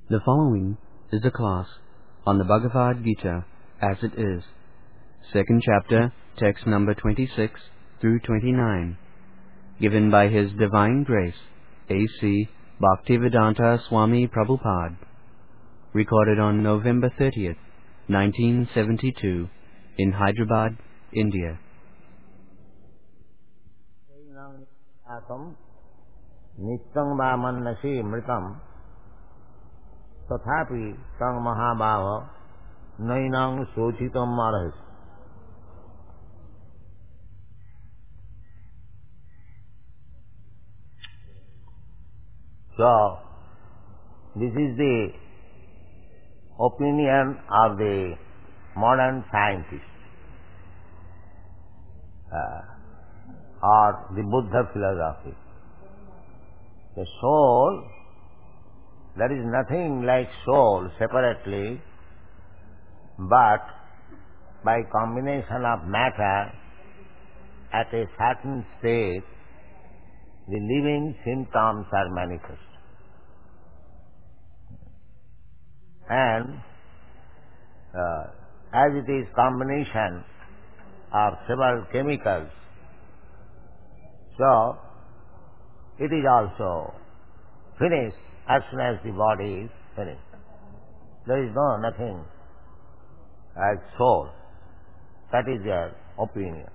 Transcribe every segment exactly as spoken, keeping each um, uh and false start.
The following is a class on the Bhagavad Gita as it is, second chapter, text number twenty-six through twenty-nine, given by His Divine Grace, A C Bhaktivedanta Swami Prabhupada, recorded on November thirtieth, nineteen seventy-two, in Hyderabad, India. नित्यं वा मन्यसे मृतं तथापि तं महाभाव नैनं शोचितुम् अर्हसि. So, this is the opinion of the modern scientists uh, or the Buddha philosophy. The soul, there is nothing like soul separately, but by combination of matter at a certain state, the living symptoms are manifest. And uh, as it is combination of several chemicals, so it is also finished as soon as the body is finished. There is no nothing as soul. That is their opinion.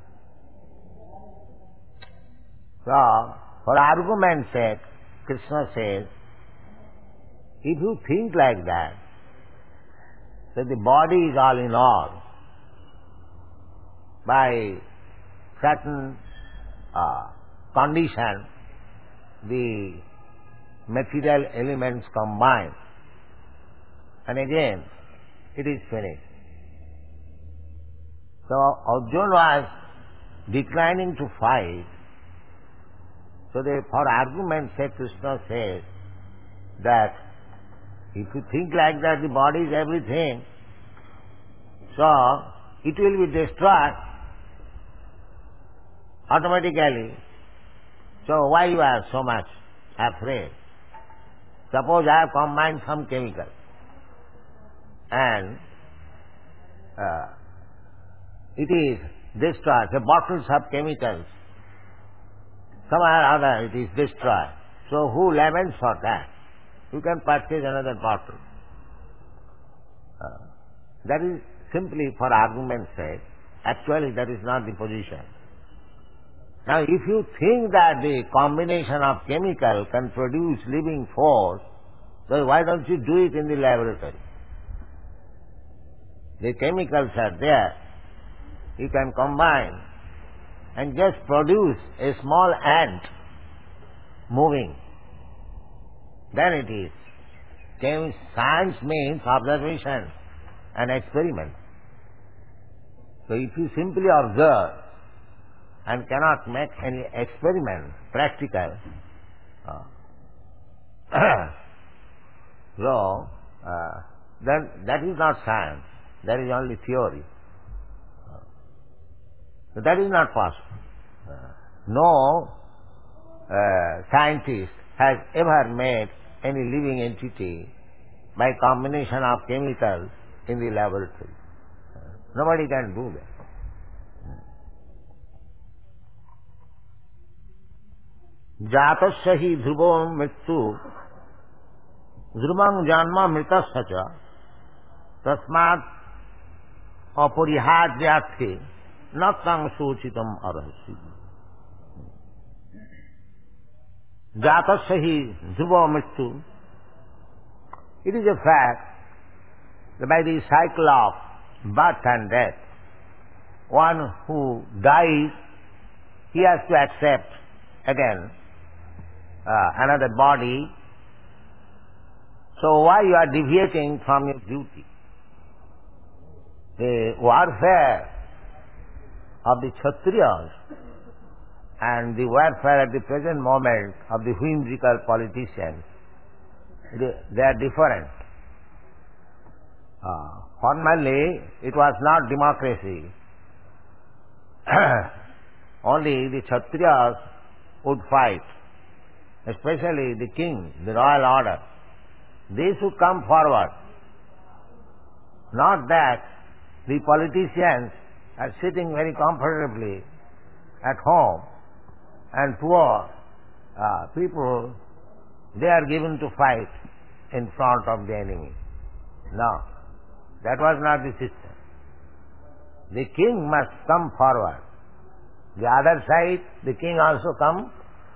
So, for argument's sake, Krishna says, if you think like that, that the body is all in all, by certain uh, condition, the material elements combine, and again it is finished. So Arjuna was declining to fight. So they, for argument's sake, Krishna says that if you think like that, the body is everything, so it will be destroyed automatically. So why you are so much afraid? Suppose I have combined some chemical and uh, it is destroyed. The bottles of chemicals, somehow or other it is destroyed. So who laments for that? You can purchase another bottle. Uh, that is simply for argument's sake. Actually that is not the position. Now, if you think that the combination of chemical can produce living force, so why don't you do it in the laboratory? The chemicals are there. You can combine and just produce a small ant moving. Then it is. Science means observation and experiment. So if you simply observe and cannot make any experiment, practical, uh, so uh, then that is not science, that is only theory. Uh, so that is not possible. Uh, no uh, scientist has ever made any living entity by combination of chemicals in the laboratory. Uh, nobody can do that. जातस्य हि ध्रुवो मृत्यु ध्रुवं जन्म मृतस्य च तस्मात् अपरिहार्यार्थे न तं शोचितुम् अर्हसि. जातस्य हि ध्रुवो मृत्यु. It is a fact that by the cycle of birth and death, one who dies, he has to accept again Uh, another body. So why you are deviating from your duty? The warfare of the Kshatriyas and the warfare at the present moment of the whimsical politicians, they, they are different. Uh, formerly it was not democracy. Only the Kshatriyas would fight, especially the king, the royal order. they should come forward. Not that the politicians are sitting very comfortably at home and poor uh, people, they are given to fight in front of the enemy. No, that was not the system. The king must come forward. The other side, the king also come,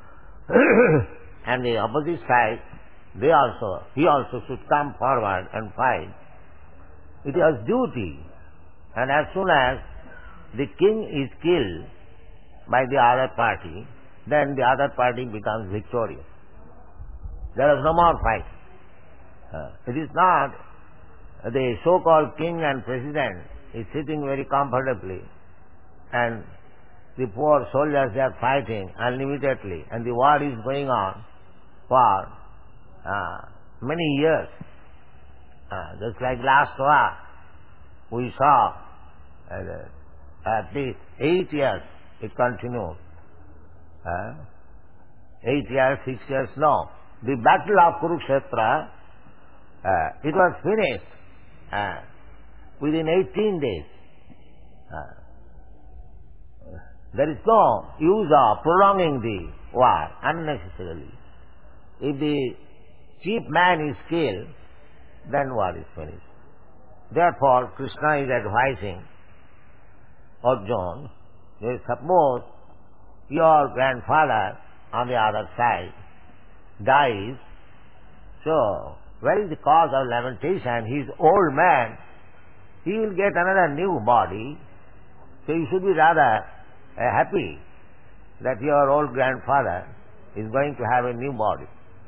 and the opposite side, they also, he also should come forward and fight. It was duty, and as soon as the king is killed by the other party, then the other party becomes victorious. There is no more fight. Uh, it is not the so-called king and president is sitting very comfortably and the poor soldiers are fighting unlimitedly and the war is going on for uh, many years. Uh, just like last war, we saw uh, at least eight years it continued. Uh, eight years, six years, no. The battle of Kurukshetra, uh, it was finished uh, within eighteen days. Uh, there is no use of prolonging the war unnecessarily. If the chief man is killed, then war is finished. Therefore, Krishna is advising Arjuna, suppose your grandfather on the other side dies, so where is the cause of lamentation? He is old man, he will get another new body, so you should be rather uh, happy that your old grandfather is going to have a new body.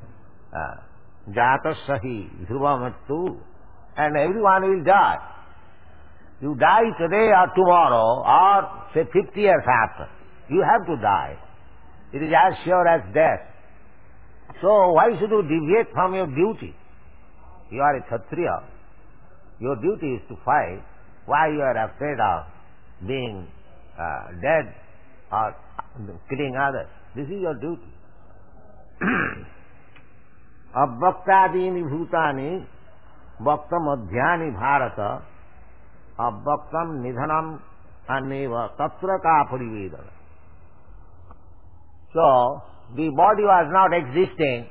Jatasahi dhruvamattu, and everyone will die. You die today or tomorrow or say fifty years after, you have to die. It is as sure as death. So why should you deviate from your duty? You are a Kshatriya. Your duty is to fight. Why you are afraid of being uh, dead or killing others? This is your duty. Abhaktadini bhutani bhaktam adhyani bharata abhaktam nidhanam aneva tatra ka parivedana. So, the body was not existing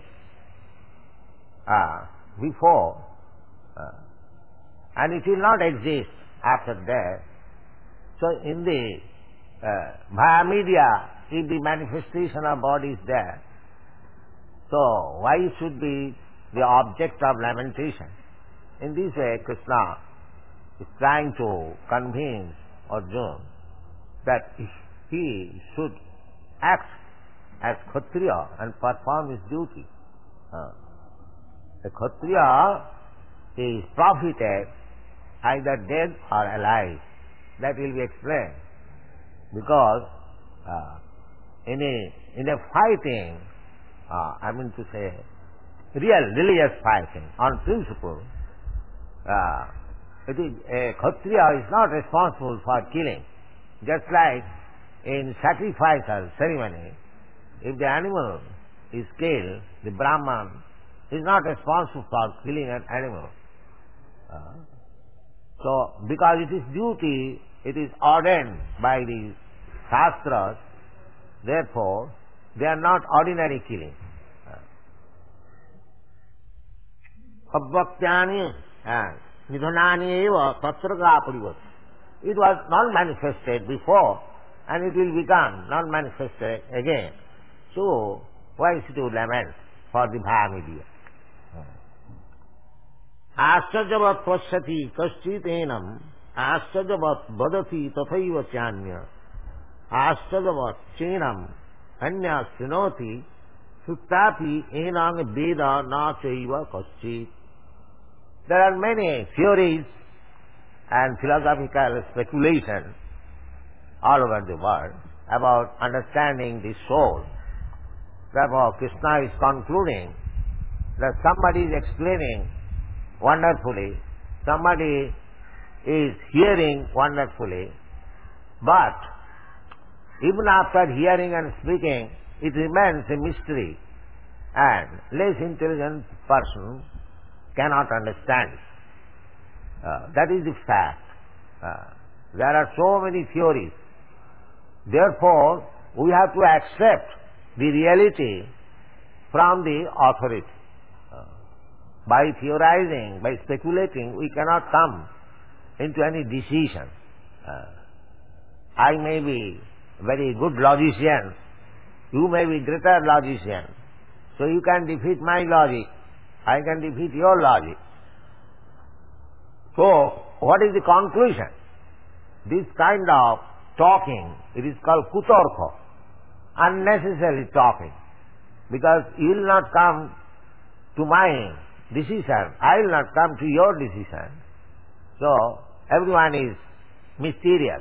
uh, before uh, and it will not exist after death. So, in the uh, Bhaya media, if the manifestation of body is there, so why it should be the object of lamentation? In this way, Krishna is trying to convince Arjuna that he should act as Kshatriya and perform his duty. Uh, the Kshatriya is profited either dead or alive. That will be explained. Because uh, in a in a fighting, uh, I mean to say, real religious fighting on principle, uh, it is, a Kshatriya is not responsible for killing. Just like in sacrificial ceremony, if the animal is killed, the Brahman is not responsible for killing an animal. Uh, so, because it is duty, it is ordained by the Shastras, therefore, they are not ordinary killing. Abhaktyani nidhanani eva tatraka parivat. It was not manifested before, and it will become not manifested again. So, why should you lament for the Bhaya media? Ashchajavat pashyati kaschit enam, ashchajavat vadati tathaiva chanya, ashchajavat chenam anya srinoti, suttapi enam veda na chaiva kaschit. There are many theories and philosophical speculation all over the world about understanding the soul. Therefore, Krishna is concluding that somebody is explaining wonderfully, somebody is hearing wonderfully, but even after hearing and speaking, it remains a mystery, and less intelligent person cannot understand it. Uh, that is the fact. Uh, there are so many theories. Therefore, we have to accept the reality from the authority. Uh, by theorizing, by speculating, we cannot come into any decision. Uh, I may be very good logician, you may be greater logician, so you can defeat my logic, I can defeat your logic. So, what is the conclusion? This kind of talking, it is called kutarka, unnecessary talking, because you will not come to my decision, I will not come to your decision. So, everyone is mysterious.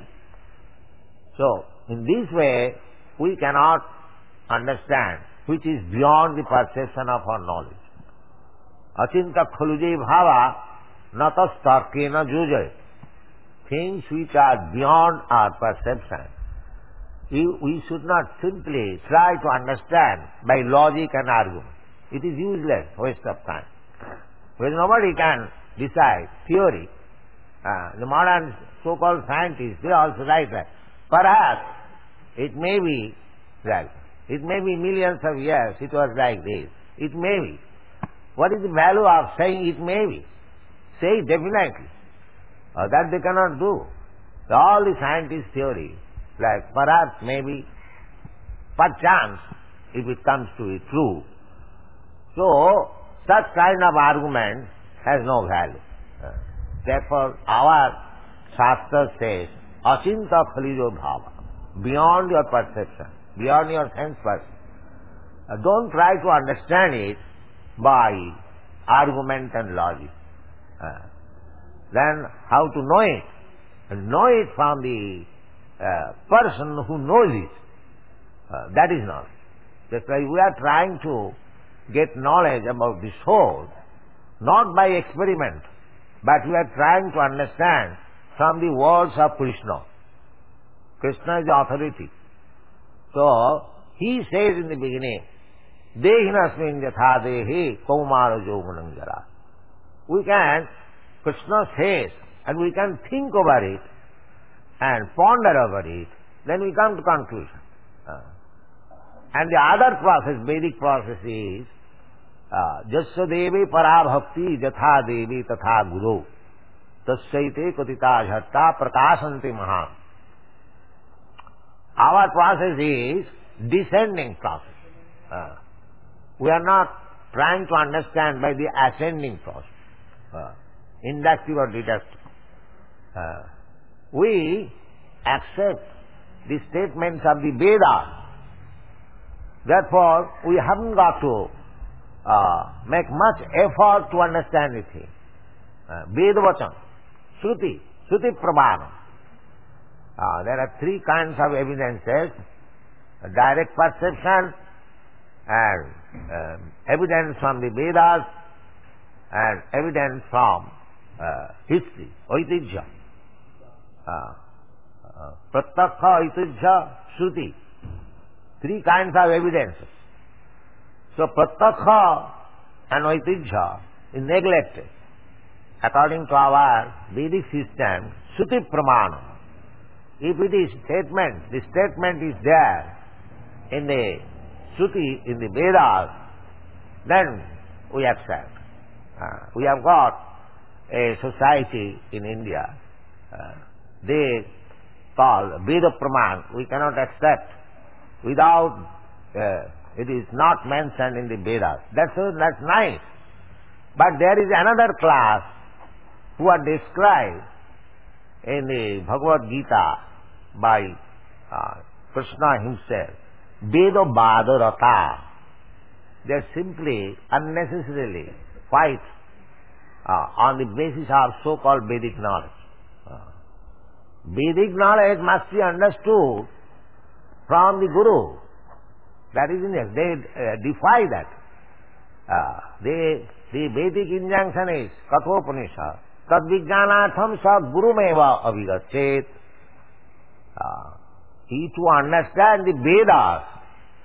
So, in this way, we cannot understand which is beyond the perception of our knowledge. Achinta khaluje bhava natas tarkena jujay. Things which are beyond our perception, we, we should not simply try to understand by logic and argument. It is useless, waste of time. Because nobody can decide theory. Uh, the modern so-called scientists, they also write that. Perhaps it may be that. It may be millions of years it was like this. It may be. What is the value of saying it may be? Say it definitely. Uh, that they cannot do. So all the scientist theory, like perhaps, maybe, perchance, if it comes to be true. So, such kind of argument has no value. Uh, therefore, our Shastra says, Achinta khalijo bhava, beyond your perception, beyond your sense perception. Uh, don't try to understand it by argument and logic. Uh, then how to know it? And know it from the uh, person who knows it. Uh, that is knowledge. That's why we are trying to get knowledge about the soul, not by experiment, but we are trying to understand from the words of Krishna. Krishna is the authority. So, he says in the beginning, Dehinasmin yatha dehi kaumara jogunam jara. We can, Krishna says, and we can think over it and ponder over it, then we come to conclusion. Uh, and the other process, Vedic process is, Jasya devi parabhakti jatha devi tatha guru tasyaite katita jhatta prakasanti maha. Our process is descending process. Uh, we are not trying to understand by the ascending process, uh, inductive or deductive. Uh, we accept the statements of the Vedas. Therefore, we haven't got to uh, make much effort to understand the thing. Uh, Veda vachan, Shruti, Shruti Pramanam. Uh, there are three kinds of evidences: direct perception, and um, evidence from the Vedas, and evidence from uh, history, Oitijya. Uh, uh, Pratyakha, Oitijya, Shruti. Three kinds of evidences. So Pratyakha and Oitijya is neglected. According to our Vedic system, Shruti Pramanam. If it is statement, the statement is there in the Shruti, in the Vedas, then we accept. Uh, we have got a society in India, uh, they call Veda Praman. We cannot accept without, uh, it is not mentioned in the Vedas. That's, uh, that's nice. But there is another class who are described in the Bhagavad Gita by uh, Krishna himself, Veda Badarata. They simply, unnecessarily fight uh, on the basis of so-called Vedic knowledge. Uh, Vedic knowledge must be understood from the Guru. That is, they uh, defy that. Uh, they, the Vedic injunction is Kathopanishad. Tad vijnanatham sa gurumeva avigachet. Uh, he to understand the Vedas,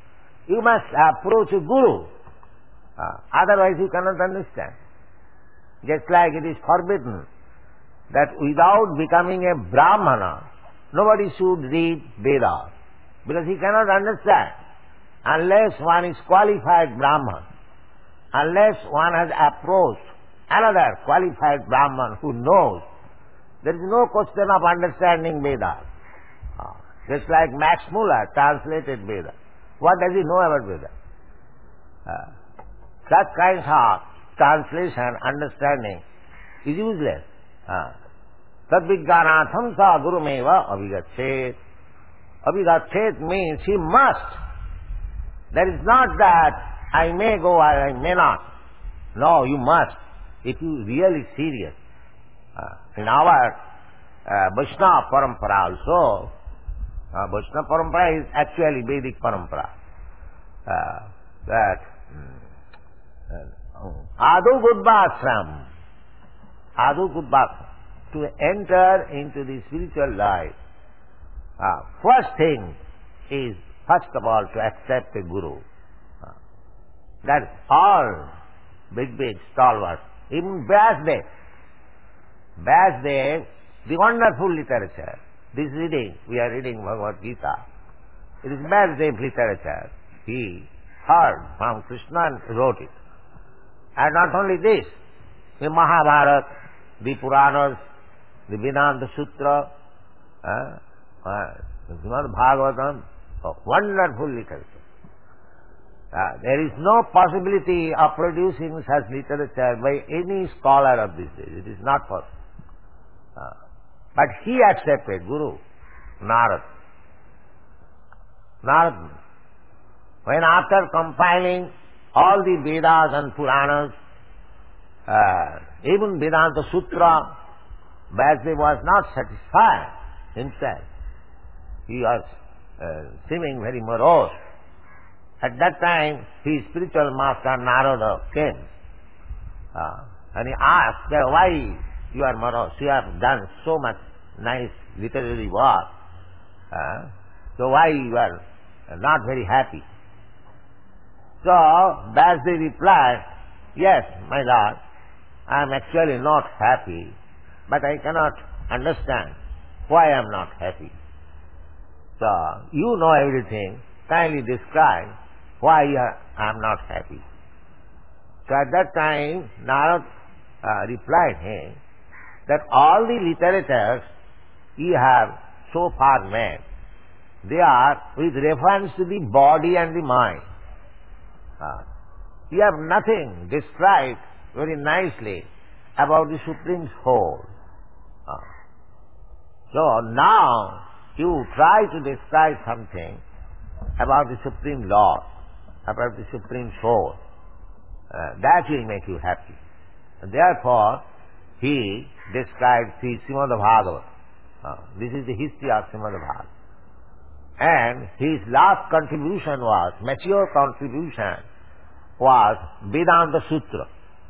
you must approach a Guru. Uh, otherwise you cannot understand. Just like it is forbidden that without becoming a Brahmana, nobody should read Vedas, because he cannot understand. Unless one is qualified Brahman, unless one has approached another qualified Brahman who knows, there is no question of understanding Vedas. Just like Max Muller translated Vedas. What does he know about Vedas? Uh, such kinds of translation, understanding is useless. Tad vijnanatham sa gurumeva abhigachet. Abhigachet means he must. There is not that I may go or I may not. No, you must. If you really serious. Uh, in our uh, Vaishnava parampara also, uh, Vaishnava parampara is actually Vedic parampara. Uh, that Adu Buddhashram, Adu Buddhashram, to enter into the spiritual life, uh, first thing is, first of all, to accept a guru. Uh, that all big, big stalwarts, even Vyasdev, Vyasdev, the wonderful literature, this reading, we are reading Bhagavad Gita, it is Vyasdev literature. He heard from Krishna and wrote it. And not only this, the Mahabharata, the Puranas, the Vedanta Sutra, uh, uh, Srimad Bhagavatam, oh, wonderful literature. Uh, there is no possibility of producing such literature by any scholar of this day. It is not possible. Uh, but he accepted Guru, Narad. Narad. When after compiling all the Vedas and Puranas, uh, even Vedanta Sutra, Vyasdev was not satisfied himself. He was uh, seeming very morose. At that time, his spiritual master Narada came. Uh, and he asked, why you are morose? You have done so much nice literary work. Uh, so why you are not very happy? So, Vyasdev replied, yes, my lord, I am actually not happy, but I cannot understand why I am not happy. So, you know everything, kindly describe why I am not happy. So at that time, Narad uh, replied him that all the literatures you have so far made, they are with reference to the body and the mind. Uh, you have nothing described very nicely about the Supreme Soul. Uh, so now you try to describe something about the Supreme Lord, about the Supreme Soul. Uh, that will make you happy. And therefore, he described the Srimad Bhagavatam. Uh, this is the history of Srimad Bhagavatam. And his last contribution was, mature contribution, was Vedanta Sutra.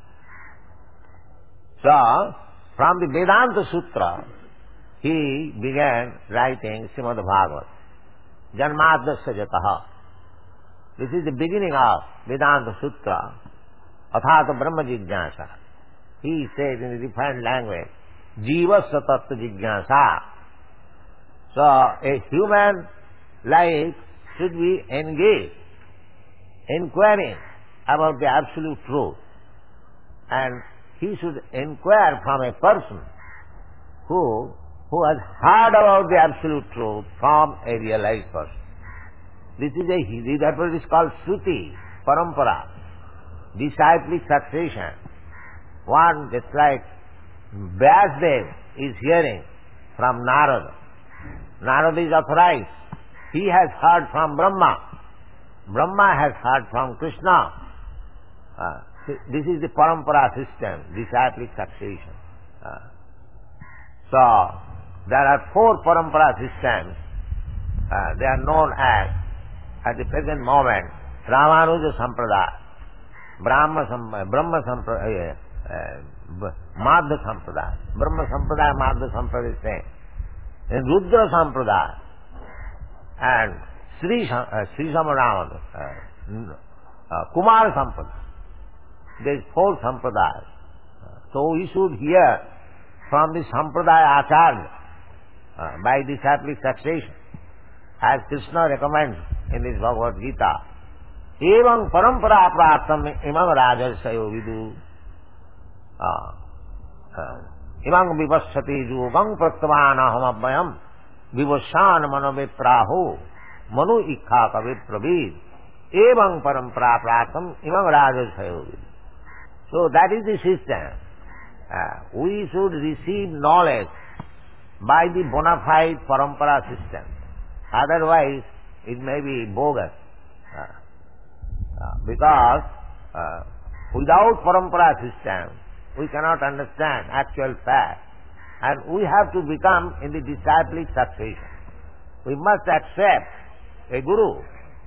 So, from the Vedanta Sutra, he began writing Srimad Bhagavatam. Janmadasya Jataha. This is the beginning of Vedanta Sutra, Athata Brahma Jignasa. He said in the refined language, Jiva Satattva Jignasa. So, a human life should be engaged, inquiring about the absolute truth. And he should inquire from a person who, who has heard about the absolute truth from a realized person. This is a, that what is called Shruti, Parampara, disciplic succession. One, just like Vyasdev is hearing from Narada. Narada is authorized. He has heard from Brahma. Brahma has heard from Krishna. Uh, this is the Parampara system, disciplic succession. Uh, so, there are four Parampara systems. Uh, they are known as, at the present moment, Ramanuja Sampradaya, Brahma Sampradaya, Brahma Sampradaya, uh, Madhya Sampradaya, Brahma Sampradaya, Madhya Sampradaya is same. And Rudra Sampradaya, and Sri, uh, Sri Samarama, uh, uh, Kumar Sampradaya. There is four Sampradayas. So we should hear from the Sampradaya Acharya uh, by disciplic succession, as Krishna recommends in this Bhagavad Gita. Evam parampara praptam imam rajarsayo vidu imam vivassati yogam prattavanaham abhyam vivashan manovetraho manu ikha kavi pravid evam parampara praptam imam rajarsayo vidu. So that is the system. Uh, we should receive knowledge by the bona fide parampara system. Otherwise, it may be bogus. Uh, uh, because uh, without parampara system, we cannot understand actual fact. And we have to become in the disciplic succession. We must accept a guru.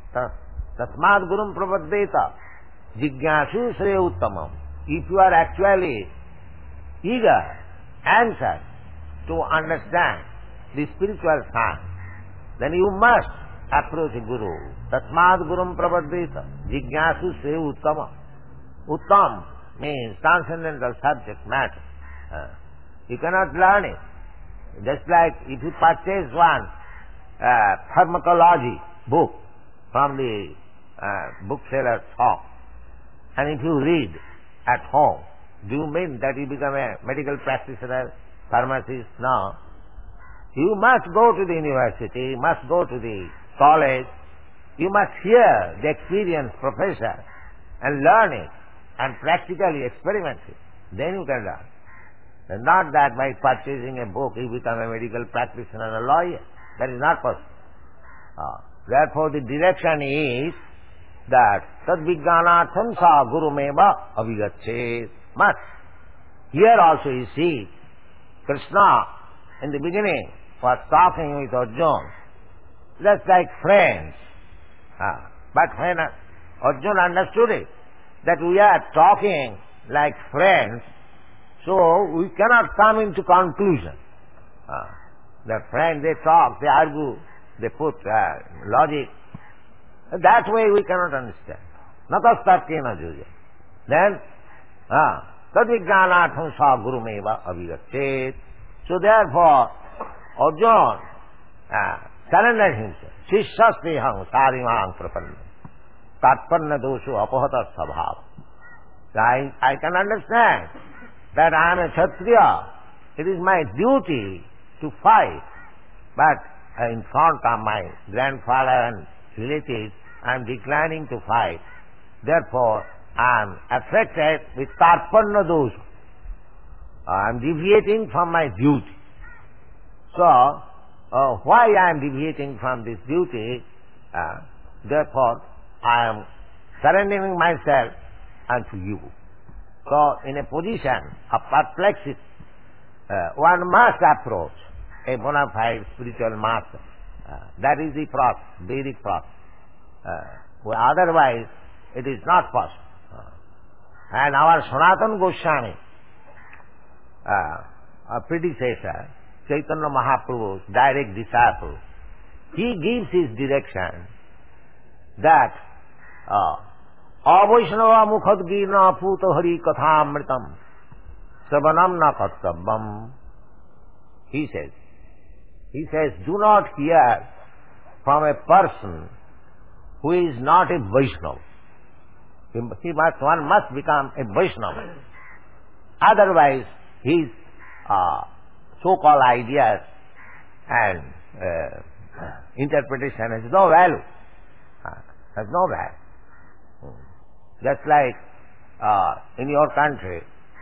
Tasmad gurum prapaddeta jigyashu sreya uttamam. If you are actually eager, anxious to understand the spiritual science, then you must approach a guru. Tasmad gurum prapaddeta jignyasu se uttama. Uttam means transcendental subject matter. Uh, you cannot learn it. Just like if you purchase one uh, pharmacology book from the uh, bookseller's shop, and if you read at home, do you mean that you become a medical practitioner, pharmacist? No. You must go to the university, you must go to the college, you must hear the experienced professor and learn it and practically experiment it. Then you can learn. And not that by purchasing a book you become a medical practitioner or a lawyer. That is not possible. Uh, therefore the direction is that tad vijnanatham sa gurumeva avigachet. Must. Here also you see, Krishna in the beginning was talking with Arjuna, just like friends. Ah, but when Arjuna understood it, that we are talking like friends, so we cannot come into conclusion. Ah, the friends, they talk, they argue, they put uh, logic. That way we cannot understand. Natastarkena juya. Then, ah, tad vijnanatham sa gurumeva avigachet. So therefore, Arjuna uh, surrendered himself. Shishasteham sarimang prapanna. Tatpanna dosho apahata sabhav. I, I can understand that I am a Kshatriya. It is my duty to fight. But uh, in front of my grandfather and relatives, I am declining to fight. Therefore, I am affected with Tarpanna dosha. I am deviating from my duty. So, uh, why I am deviating from this duty? Uh, therefore, I am surrendering myself unto you. So, in a position of perplexity, uh, one must approach a bona fide spiritual master. Uh, that is the process, Vedic process. Uh, otherwise, it is not possible. Uh, and our Sanatana Goswami, uh, a predecessor, Chaitanya Mahaprabhu's direct disciple, he gives his direction that Avaishnava mukhadgirna puto hari kathamritam savanam na kattavam. He says, he says, do not hear from a person who is not a Vaishnava. He must, one must become a Vaishnava. Otherwise, his uh, so-called ideas and uh, interpretation has no value. Uh, has no value. Just like uh, in your country,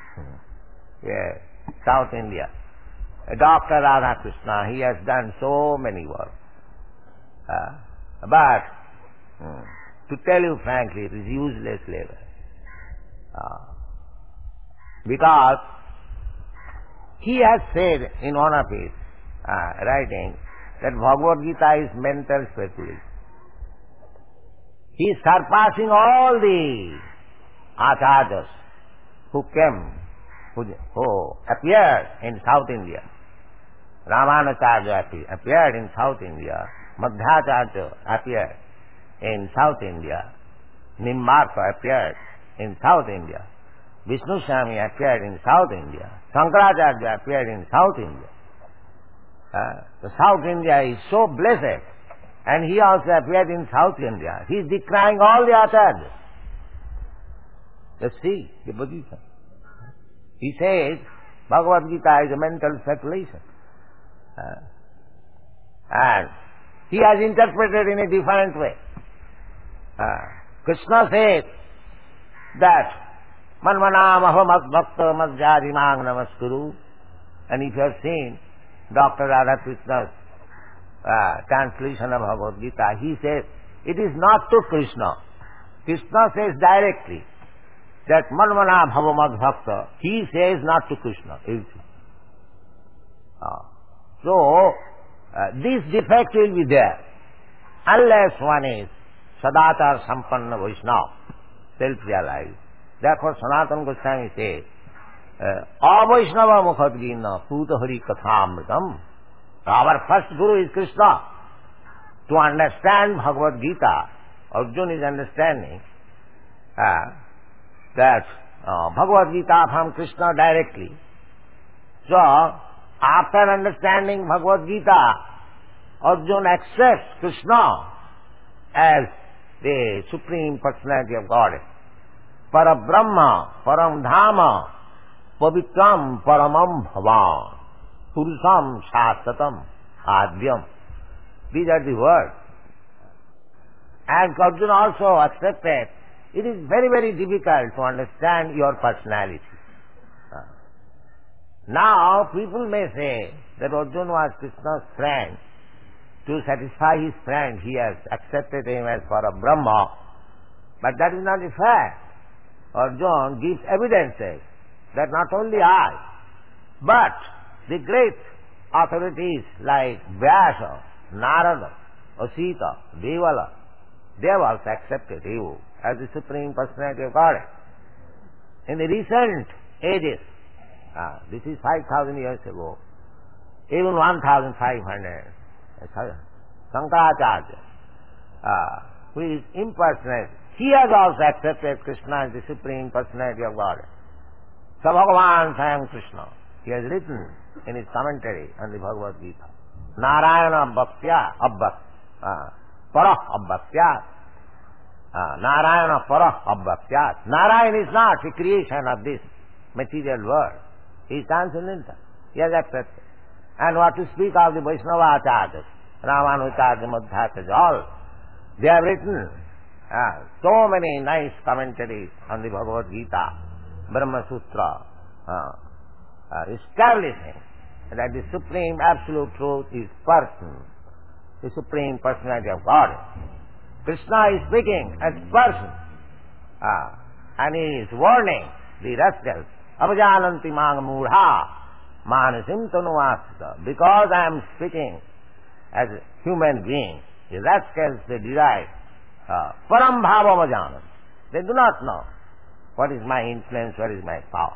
yeah, South India, Doctor Radha Krishna, he has done so many work. Uh, but, um, to tell you frankly, it is useless labor. Uh, because he has said in one of his uh, writings that Bhagavad Gita is mental speculation. He is surpassing all the acharyas who came, who, who appeared in South India. Ramanacharya appeared in South India. Madhvacharya appeared in South India. Nimbarka appeared in South India. Vishnu Swami appeared in South India. Shankaracharya appeared in South India. Uh, the South India is so blessed, and he also appeared in South India. He is decrying all the acharyas. Let's see the position. He says Bhagavad Gita is a mental speculation. Uh, and he has interpreted in a different way. Uh, Krishna says that Manmanam aham bhakta madhyadimang namaskuru. And if you have seen Doctor Radhakrishna's uh, translation of Bhagavad Gita, he says it is not to Krishna. Krishna says directly that Manmana bhavamad bhakta. He says not to Krishna. Uh, so, uh, this defect will be there unless one is Sadatar Sampanna Vaishnava, self-realized. Therefore, Sanatana Goswami says, Avaishnava Mukhadgina Puta Hari Kathamritam. Our first Guru is Krishna. To understand Bhagavad Gita, Arjuna is understanding uh, that uh, Bhagavad Gita from Krishna directly. So, after understanding Bhagavad Gita, Arjuna accepts Krishna as the Supreme Personality of Godhead. Parabrahma, Paramdhama, Pavitram, Paramam Bhavan, Purusam, Shastatam, Adhyam. These are the words. And Arjuna also accepted, it is very, very difficult to understand your personality. Now, people may say that Arjuna was Krishna's friend. To satisfy his friend, he has accepted him as for a Brahma. But that is not the fact. Arjuna gives evidences that not only I, but the great authorities like Vyasa, Narada, Asita, Devala, they have also accepted you as the Supreme Personality of Godhead. In the recent ages, ah, this is five thousand years ago, even one thousand five hundred, Shankaracharya, uh, who is impersonal, he has also accepted Krishna as the Supreme Personality of Godhead. So Bhagavan Swayam Krishna, he has written in his commentary on the Bhagavad Gita, Narayana Bhaktya Abbak, uh, Parah Abbaktyat, uh, Narayana Parah Abbaktyat. Narayan is not a creation of this material world. He is transcendental. He has accepted. And what to speak of the Vaishnava Acharyas, Ramanujarya, Madhyacharyas, all, they have written uh, so many nice commentaries on the Bhagavad Gita, Brahma Sutra, uh, uh, establishing that the Supreme Absolute Truth is person, the Supreme Personality of God. Krishna is speaking as person, uh, and he is warning the rascals, Apajananti Mang Mudha, Manasim Tanuvasita. Because I am speaking as a human being, the rascals, they derive uh, Param Bhava Vajanam. They do not know what is my influence, what is my power.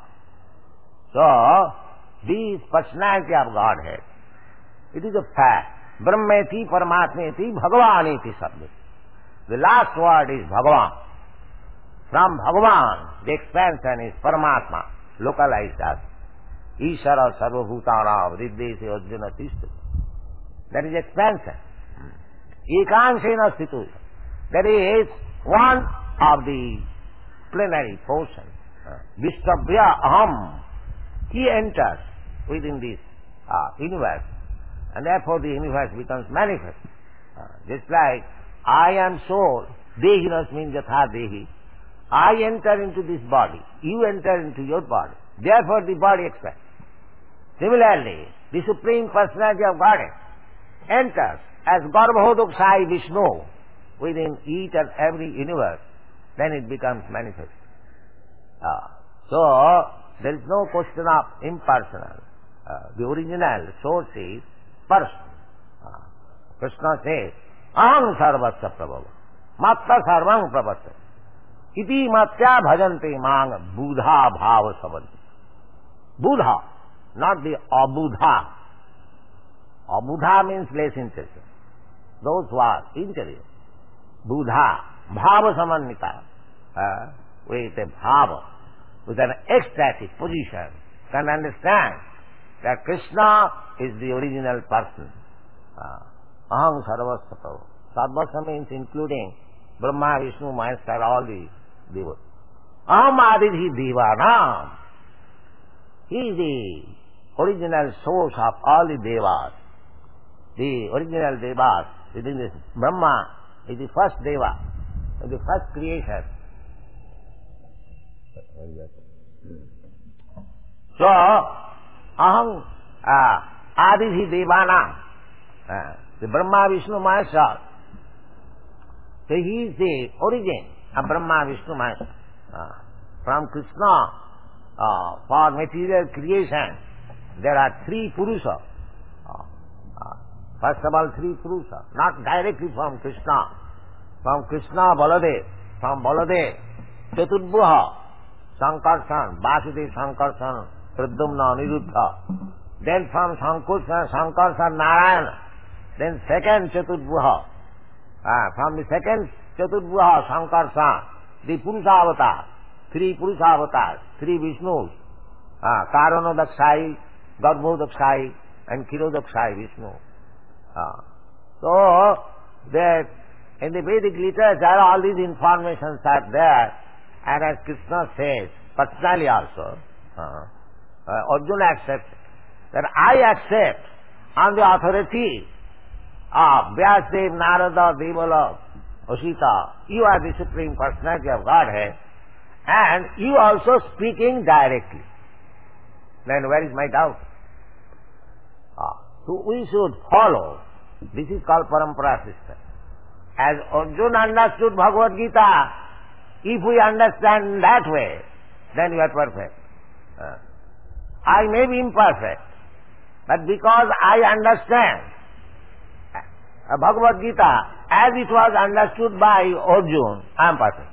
So, this personality of Godhead, it is a fact. Brahmeti, Paramatmeti, Bhagavaneti Sabdi. The last word is Bhagavan. From Bhagavan, the expansion is Paramatma, localized as Ishara Sarvabhutana Vriddesi Arjuna Tishtu. That is expansion. Ekanshena Stitu. That is one of the plenary portions. Vishtabhya Aham. He enters within this uh, universe, and therefore the universe becomes manifest. Uh, just like I am soul, Dehinas means Yatha Dehi. I enter into this body, you enter into your body. Therefore the body expands. Similarly, the Supreme Personality of Godhead enters as Garbhodoksai Vishnu within each and every universe. Then it becomes manifest. Uh, so, there is no question of impersonal. Uh, the original source is person. Uh, Krishna says, Aham sarvasya prabhava, matta sarvam prabhata, iti matya bhajante mang buddha bhava savanti. Buddha, not the abuddha. Abuddha means less intelligent. Those who are intelligent. Buddha, bhava samannita, uh, with a bhava. with an ecstatic position can understand that Krishna is the original person. Aham sarvasya prabhu. Sarvasya means including Brahma, Vishnu, Maheshwara, all the devas. Aham adidhi devanam. He is the original source of all the devas. The original devas, within this Brahma is the first deva, the first creation. So, aham uh, adidhi devanam. Uh, the Brahma, Vishnu, Maheshwara. So he is the origin of Brahma, Vishnu, Maheshwara. Uh, from Krishna, uh, for material creation, there are three Purusha. Uh, uh, first of all, three Purusha. Not directly from Krishna. From Krishna, Baladev. From Baladev, Chaturdvuha, Sankarsan, Vasudev, Sankarsan, Pradyumna, Niruddha. Then from Sankarsan, Sankarsan, Narayana. Then second Chaturdvuha. Uh, from the second Chaturdvuha, Sankarsan, the Purusha avatar. Three Purusha avatars, three Vishnus. Uh, Karanodakshai, Garbhodakshai, and Kirodakshai Vishnu. Uh, so, that in the Vedic literature, all these informations are there, and as Krishna says, personally also, uh, uh, Arjuna accepts that I accept on the authority of Vyasadeva, Narada, Devala, Osita, you are the Supreme Personality of Godhead, and you also speaking directly. Then where is my doubt? Ah, so we should follow. This is called Parampara system. As Arjuna understood Bhagavad Gita, if we understand that way, then we are perfect. Uh, I may be imperfect, but because I understand uh, Bhagavad Gita as it was understood by Arjuna, I am perfect.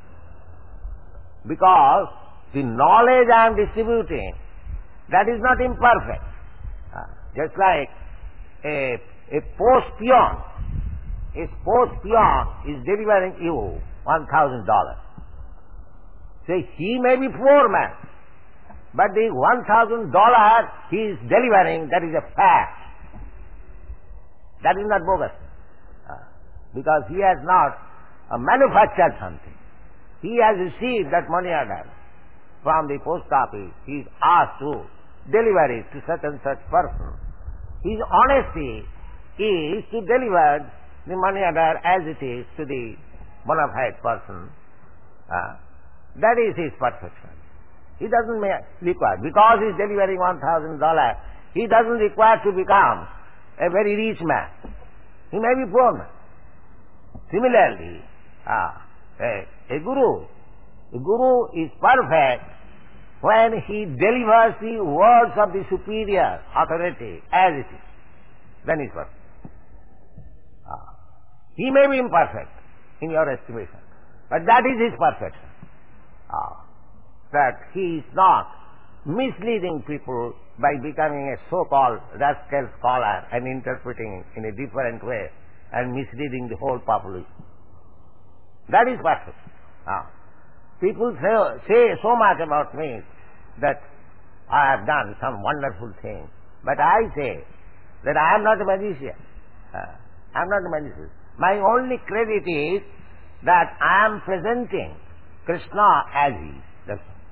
Because the knowledge I am distributing, that is not imperfect. Uh, just like a, a post peon, a post peon is delivering you one thousand dollars. Say, he may be poor man, but the one thousand dollars he is delivering, that is a fact. That is not bogus. Uh, because he has not uh, manufactured something. He has received that money order from the post office. He is asked to deliver it to such and such person. His honesty is to deliver the money order as it is to the bona fide person. Uh, that is his perfection. He doesn't require, because he is delivering one thousand dollars, he doesn't require to become a very rich man. He may be poor man. Similarly, uh, a, a guru, a guru is perfect when he delivers the words of the superior authority as it is. Then he is perfect. Uh, he may be imperfect in your estimation, but that is his perfection. Uh, that he is not misleading people by becoming a so-called rascal scholar and interpreting it in a different way and misleading the whole population. That is perfect. Uh, people say, say so much about me that I have done some wonderful thing, but I say that I am not a magician. Uh, I am not a magician. My only credit is that I am presenting Krishna as he is. That's all.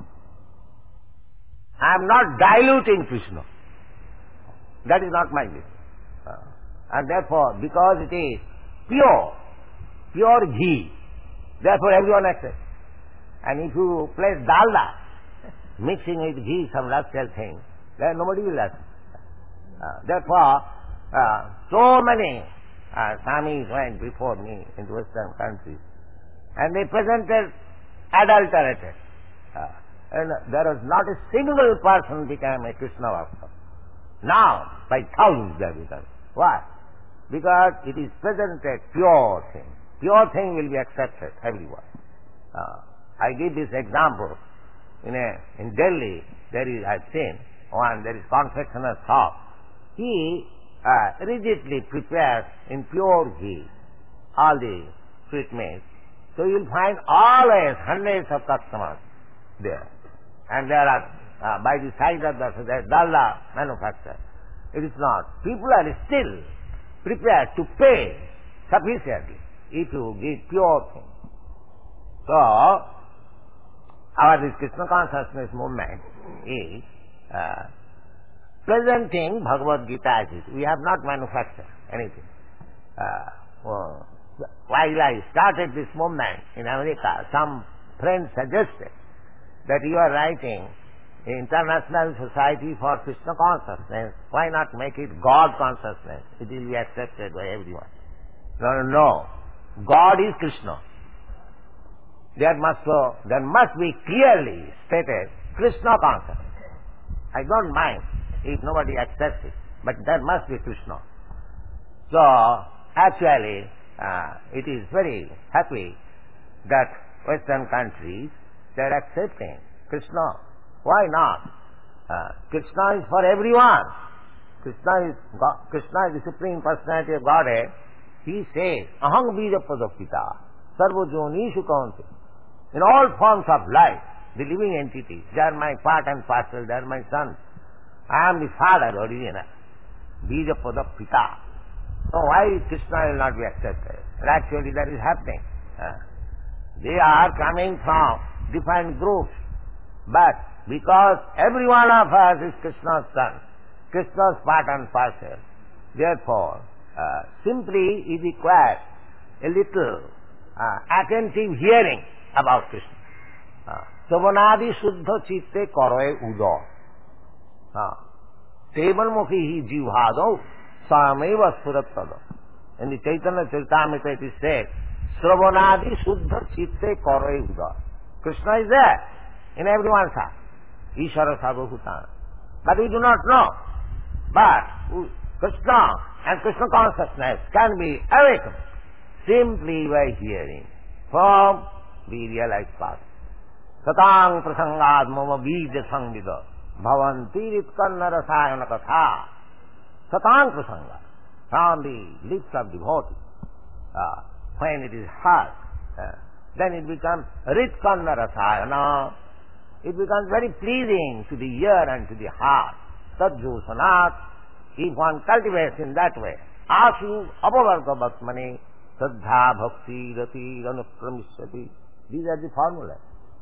I am not diluting Krishna. That is not my business. Uh, and therefore, because it is pure, pure ghee, therefore everyone accepts. And if you place dalda, mixing with ghee some rascal thing, then nobody will accept. Uh, therefore, uh, so many uh, Swamis went before me in Western countries, and they presented adulterated. Uh, and there was not a single person became a Krishna Bhakta. Now, by thousands they have become. Why? Because it is presented pure thing. Pure thing will be accepted everywhere. Uh, I give this example. In a in Delhi, there is, I've seen one, there is confectioner's shop. He uh, rigidly prepares in pure ghee all the sweetmeats. So you will find always hundreds of customers there. and there are, uh, by the side of the dalda manufactured. It is not. People are still prepared to pay sufficiently if you give pure things. So, our this Krishna consciousness movement is uh, presenting Bhagavad Gita as it. We have not manufactured anything. Uh, well, while I started this movement in America, some friends suggested that you are writing International Society for Krishna Consciousness. Why not make it God Consciousness? It will be accepted by everyone. No, no, no. God is Krishna. There must, uh, there must be clearly stated Krishna Consciousness. I don't mind if nobody accepts it, but there must be Krishna. So, actually, uh, it is very happy that Western countries, they are accepting Krishna. Why not? Uh, Krishna is for everyone. Krishna is God, Krishna is the Supreme Personality of Godhead. He says, Aham bija padapita, sarva jonishu kaunte. In all forms of life, the living entities, they are my part and parcel, they are my sons. I am the father original. Bija padapita. So why Krishna will not be accepted? And actually that is happening. Uh, they are coming from different groups, but because every one of us is Krishna's son, Krishna's part and parcel, therefore, uh, simply it requires a little uh, attentive hearing about Krishna. Savanadi Suddha Chitte Karoe Udo. Tevan Mukhi Hi Jivhado Sameva Surattada. In the Chaitanya Charitamrita it is said, Sravanadi Suddha Chitte Karoe Udo. Krishna is there in everyone's heart. Ishvara Sarvabhutana. But we do not know. But Krishna and Krishna consciousness can be awakened simply by hearing from the realized path. Satang prasangad mama bija sangvida bhavanti ritkanna rasayana katha. Satang prasangad, from the lips of devotee, uh, when it is heard, uh, then it becomes ritkanna rasayana. It becomes very pleasing to the ear and to the heart. Tadjosanat, if one cultivates in that way, asu apavarga bhatmane, saddha bhakti rati anukramishyati. These are the formulas.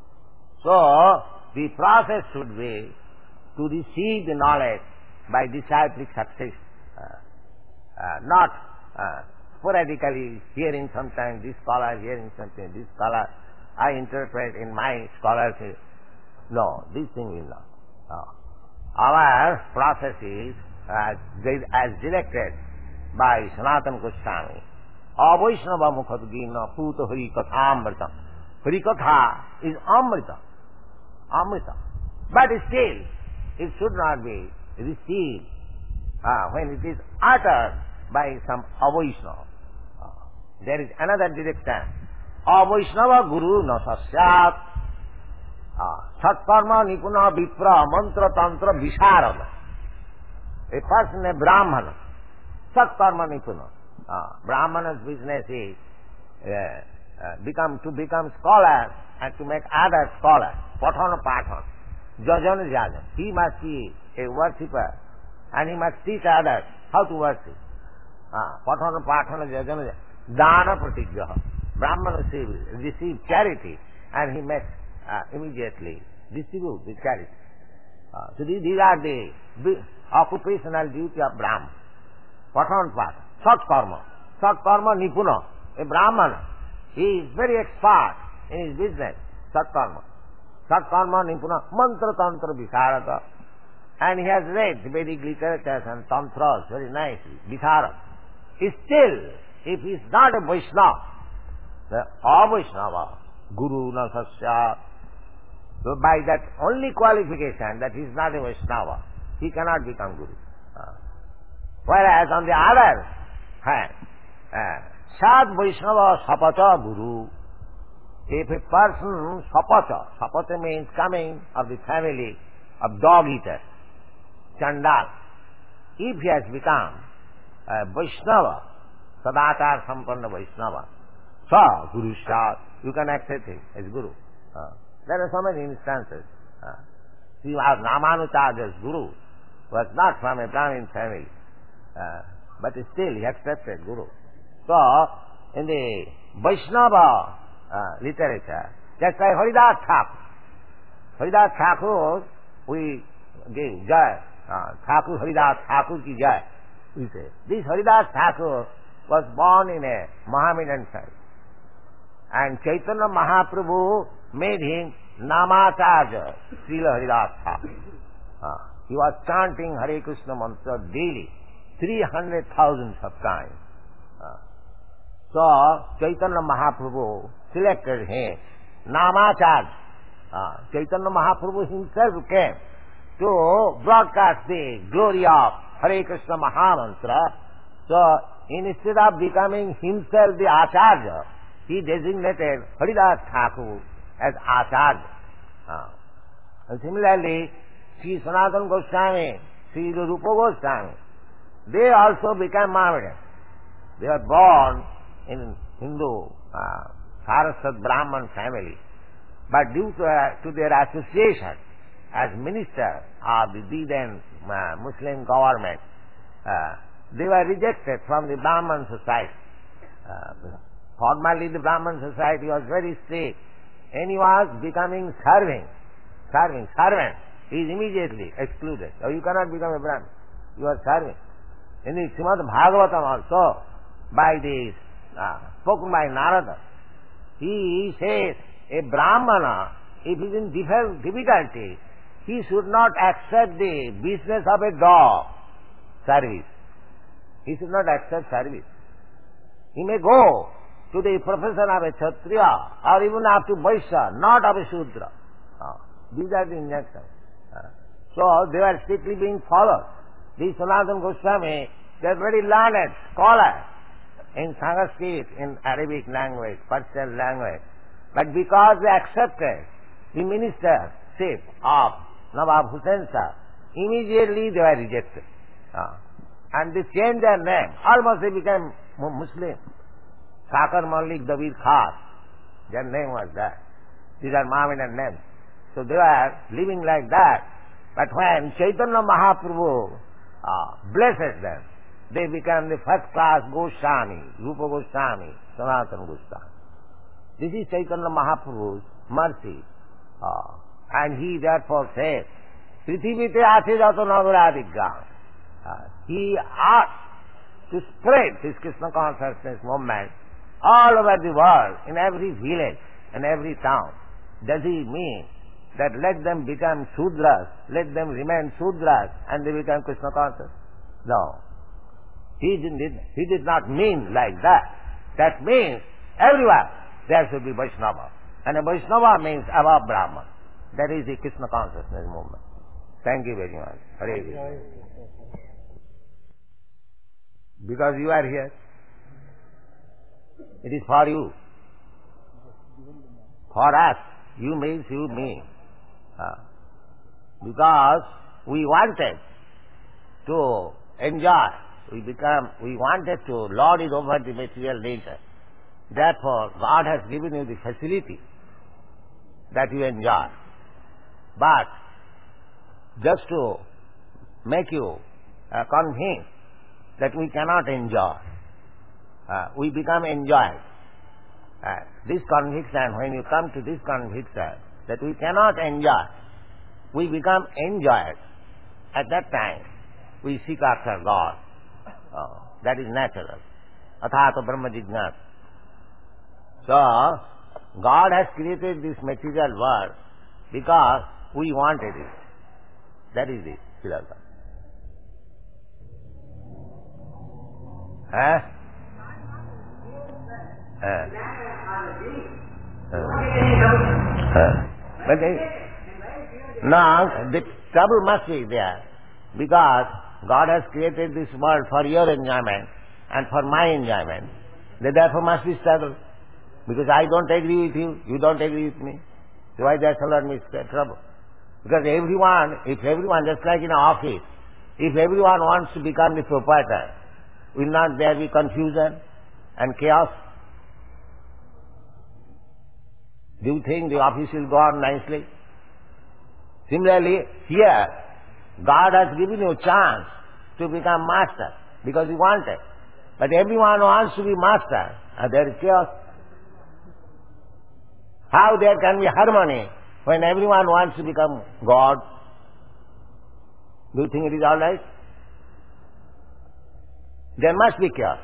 So, the process should be to receive the knowledge by disciplic succession, uh, uh, not uh, sporadically hearing sometimes this scholar, hearing something, this scholar, I interpret in my scholarship. No, this thing will not. Uh, our process is uh, as directed by Sanatana Goswami. Avaishnava mukhadgina puta hari kathamritam. Hari katha is amrita. Amrita. But still, it should not be received uh, when it is uttered by some Avaishnava. Uh, there is another direction. Avaishnava guru na sasyat. Satkarma nipuna vipra mantra tantra visharada. A person, a Brahmana, Satkarma nipuna. Uh, Brahmana's business is uh, uh, become to become scholar and to make others scholars. Pathana pathana. Jajana jajana. He must be a worshipper and he must teach others how to worship. Pathana pathana jajana jajana. Dana pratigyaha. Brahmana receives charity and he makes Uh, immediately distribute the charity. Uh, so these, these are the, the occupational duty of Brahman. Pathan Pat, Sat Karma. Sat Karma Nipuna. A Brahmana, he is very expert in his business. Sat Karma. Sat Karma Nipuna. Mantra Tantra Visharata. And he has read the Vedic literatures and Tantras very nicely. Visharata. Still, if he is not a Vaishnava, the Avaishnava, Guru na Sasya, so by that only qualification that he is not a Vaishnava, he cannot become Guru. Uh, whereas on the other hand, uh, Sad Vaishnava Sapacha Guru, if a person, Sapacha, Sapacha means coming of the family of dog eater, Chandal, if he has become a Vaishnava, Sadatar Sampanna Vaishnava, Sa Guru Sad, you can accept him as Guru. Uh, there are so many instances. Uh, He was Ramanuja's guru, was not from a Brahmin family, uh, but still he accepted guru. So, in the Vaishnava uh, literature, just like Haridas Thakur, Haridas Thakur, we give Jai, uh, Thakur Haridas Thakur ki Jai, we say. This Haridas Thakur was born in a Mohammedan family. And Chaitanya Mahaprabhu made him Namacharya, Srila Haridas Thakur. Uh, he was chanting Hare Krishna mantra daily, three hundred thousand of times. Uh, so, Chaitanya Mahaprabhu selected him, Namacharya. Uh, Chaitanya Mahaprabhu himself came to broadcast the glory of Hare Krishna Mahamantra. So, instead of becoming himself the Acharya, he designated Haridas Thakur as Acharya. Uh, and similarly, Sri Sanatana Goswami, Sri Rupa Goswami, they also became Mohammedan. They were born in Hindu uh, Saraswat Brahman family. But due to, uh, to their association as minister of the then uh, Muslim government, uh, they were rejected from the Brahman society. Uh, formerly the Brahman society was very strict, and he was becoming serving, serving, servant. He is immediately excluded. So you cannot become a Brahmin. You are serving. In the Srimad Bhagavatam also, by this, uh, spoken by Narada, he says, a Brahmana, if he is in difficulty, he should not accept the business of a dog, service. He should not accept service. He may go to the profession of a Kshatriya or even up to Vaishya, not of a Shudra. Uh, these are the injunctions. Uh, so they are strictly being followed. The Sanatana Goswami, they are very learned scholar in Sanskrit, in Arabic language, Persian language. But because they accepted the ministership of Nawab Hussain Shah, immediately they were rejected. Uh, and they changed their name. Almost they became Muslim. Sakar Malik Dabir Khas, their name was that. These are Mohammedan names. So they were living like that. But when Chaitanya Mahaprabhu uh, blessed them, they became the first class Goswami, Rupa Goswami, Sanatana Goswami. This is Chaitanya Mahaprabhu's mercy. Uh, and he therefore says, Prithivite ase jato nagaradigyan. He asked to spread this Krishna consciousness movement all over the world, in every village and every town. Does he mean that let them become Sudras, let them remain Sudras, and they become Krishna conscious? No. He did, he did not mean like that. That means everywhere there should be Vaishnava. And a Vaishnava means above Brahman. That is the Krishna consciousness movement. Thank you very much. Hare Krishna. Because you are here, it is for you. For us, you means you me. Uh, because we wanted to enjoy, we become, we wanted to lord it over the material nature. Therefore, God has given you the facility that you enjoy. But just to make you uh, convinced that we cannot enjoy, uh, we become enjoyed. Uh, this conviction, when you come to this conviction that we cannot enjoy, we become enjoyed. At that time, we seek after God. Uh, that is natural. Athato Brahma Jijnasa. So, God has created this material world because we wanted it. That is it, Siddhartha. Huh? Uh. Uh. Uh. But they, now, the trouble must be there because God has created this world for your enjoyment and for my enjoyment. There therefore must be struggle. Because I don't agree with you, you don't agree with me. So why there shall not be trouble? Because everyone, if everyone, just like in an office, if everyone wants to become the proprietor, will not there be confusion and chaos? Do you think the office will go on nicely? Similarly, here, God has given you a chance to become master because you want it. But everyone wants to be master, and there is chaos. How there can be harmony when everyone wants to become God? Do you think it is all right? There must be chaos.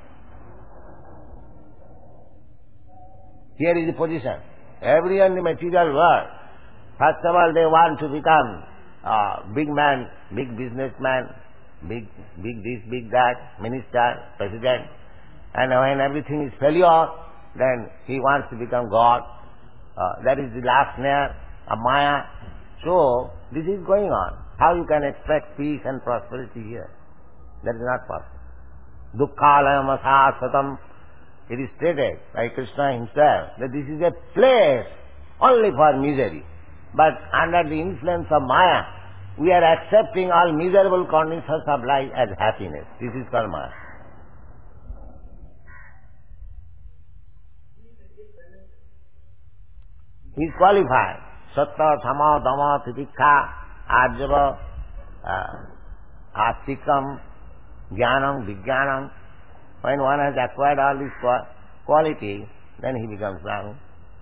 Here is the position. Everyone in the material world, first of all, they want to become a big man, big businessman, big, big this, big that, minister, president. And when everything is failure, then he wants to become God. Uh, that is the last snare of Maya. So, this is going on. How you can expect peace and prosperity here? That is not possible. Dukkhalayam asasatam. It is stated by Krishna himself that this is a place only for misery. But under the influence of Maya, we are accepting all miserable conditions of life as happiness. This is called Maya. He is qualified. Sattva, Thama, Dhamma, Titikha, Arjava, uh, Astikam, Jnanam, Vijnanam. When one has acquired all these qualities, then he becomes Brahman.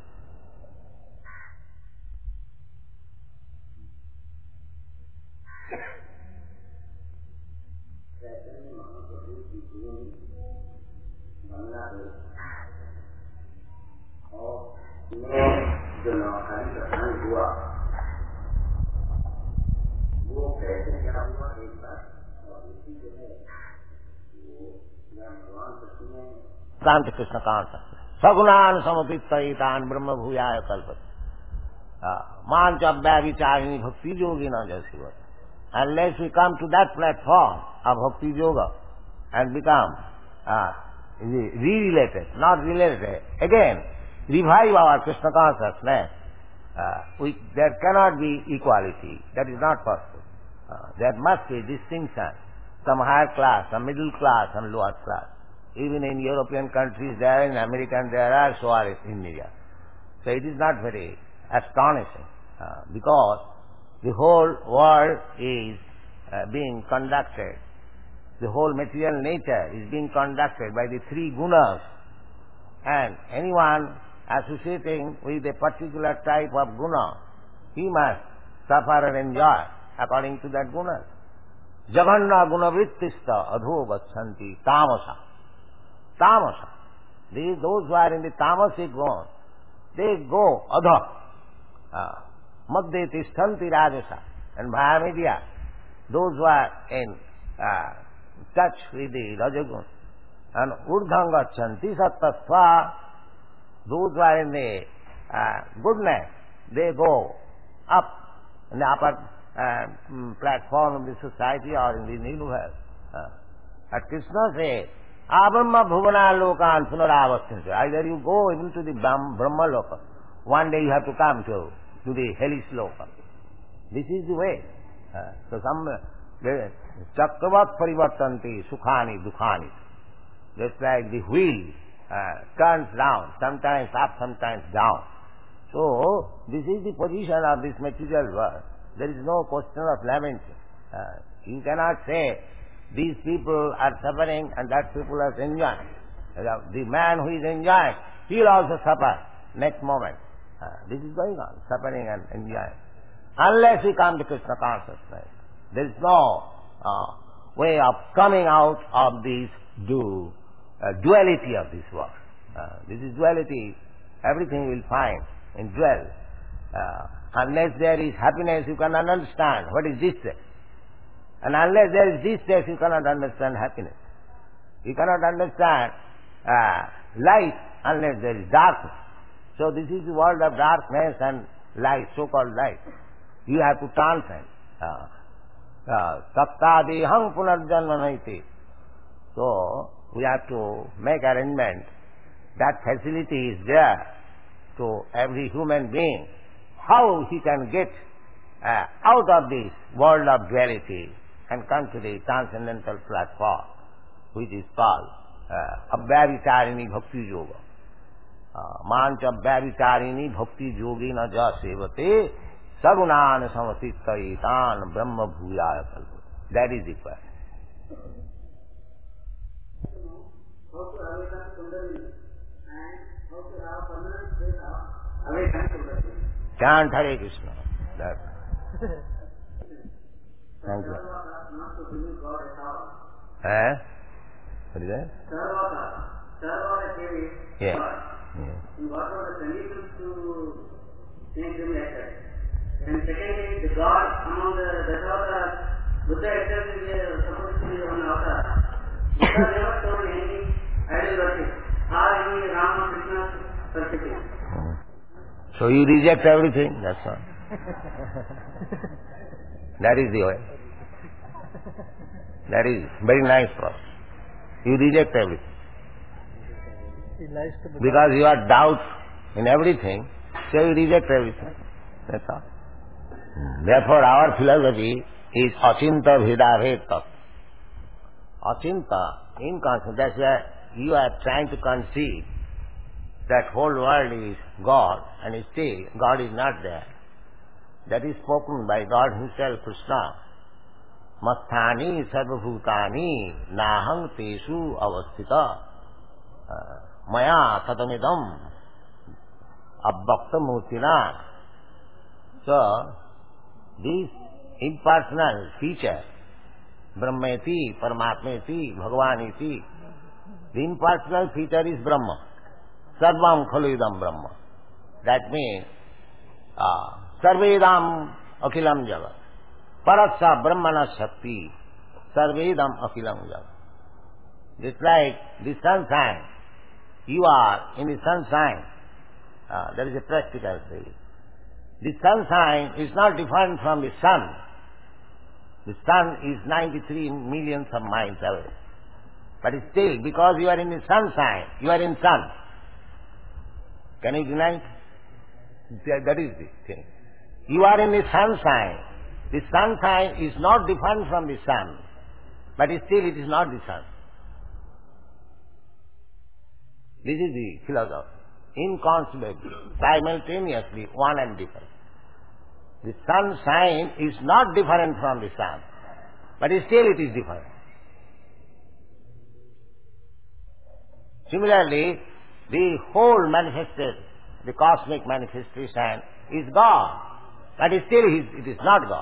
Kanta Krishna Kanta. Sagunan samapitaitan brahma bhuyaya kalpat. Mancha abhyavicharini bhakti yogina jasivat. Unless we come to that platform of bhakti yoga and become uh, re-related, not related, again, revive our Krishna consciousness, uh, we, there cannot be equality. That is not possible. Uh, there must be distinction. Some higher class, some middle class, some lower class. Even in European countries there, in American there are, so are in India. So it is not very astonishing uh, because the whole world is uh, being conducted, the whole material nature is being conducted by the three gunas, and anyone associating with a particular type of guna, he must suffer and enjoy according to that guna. Jaganna guna vrittista adho vachanti tamasa. Tamasa. These, those who are in the tamasic guna, they go adha. Madhya tishtanti rajasa. And via media, those who are in uh, touch with the rajagun. And urdham gachanti sattasva. Those who are in the uh, goodness, they go up in the upper uh, platform of the society or in the universe. Uh, but Krishna says, Abrahma bhuvana lokan punaravasthanti. Either you go even to the Brahma loka. One day you have to come to, to the hellish loka. This is the way. Uh, so some chakravat parivartanti sukhani dukhani. Just like the wheel uh, turns down, sometimes up, sometimes down. So this is the position of this material world. There is no question of lamenting. Uh, you cannot say these people are suffering and that people are enjoying. The man who is enjoying, he will also suffer next moment. Uh, this is going on, suffering and enjoying. Unless we come to Krishna consciousness, there is no uh, way of coming out of this du uh, duality of this world. Uh, this is duality. Everything you will find in dual. Uh, unless there is happiness, you cannot understand what is distress. And unless there is distress, you cannot understand happiness. You cannot understand uh, light unless there is darkness. So this is the world of darkness and light, so-called light. You have to transcend. Saptadeham punarjanmanaiti. So we have to make arrangement. That facility is there to every human being. How he can get uh, out of this world of duality and come to the transcendental platform, which is called uh, Abhyavicharini Bhakti Yoga. Mancha Abhyavicharini Bhakti Yogina Ja Sevate Sagunan samasittaitan brahma bhuyaya kalpa. That is required. How to awaken Kundalini and how to have permanent state of awaken Kundalini. Chant Hare Krishna. That. Thank you. Not to believe God at all. Eh? What is that? Sarvata. Sarvata Devi. Yeah. God. Yeah. And what were the conditions to make him like that? And secondly, the God among the Dasavatas, Buddha itself is uh, supposed to be one avatar. Buddha never told any idol worship or any Rama Krishna worshiping. Hmm. So you reject everything, that's all. That is the way. That is very nice process. You reject everything. Because you are doubt in everything, so you reject everything. That's all. Therefore our philosophy is Achinta Bheda Tattva. Achinta, inconstant, that's why you are trying to conceive that whole world is God and still God is not there. That is spoken by God Himself, Krishna. Masthani sarvabhutani nahang tesu avasthita maya tatamidam abbakta murtina. So, this impersonal feature, Brahmeti, Paramatmeti, Bhagavaniti, the impersonal feature is Brahma. Sarvam khaluidam Brahma. That means, uh, Sarvedam Akilam Jagat. Parasya Brahmana Shakti. Sarvedam Akilam Jagat. It's like the sunshine. You are in the sunshine. Uh, there is a practical thing. The sunshine is not different from the sun. The sun is ninety-three millions of miles away. But still, because you are in the sunshine, you are in sun. Can you deny it? That is the thing. You are in the sunshine. The sunshine is not different from the sun. But still it is not the sun. This is the philosophy. Inconceivably, simultaneously, one and different. The sunshine is not different from the sun, but still it is different. Similarly, the whole manifested, the cosmic manifestation is God, but still it is not God.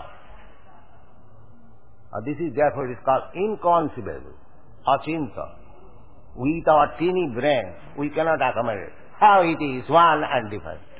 Uh, this is therefore it is called inconceivable, achinta. With our teeny brain, we cannot accommodate how it is one and different.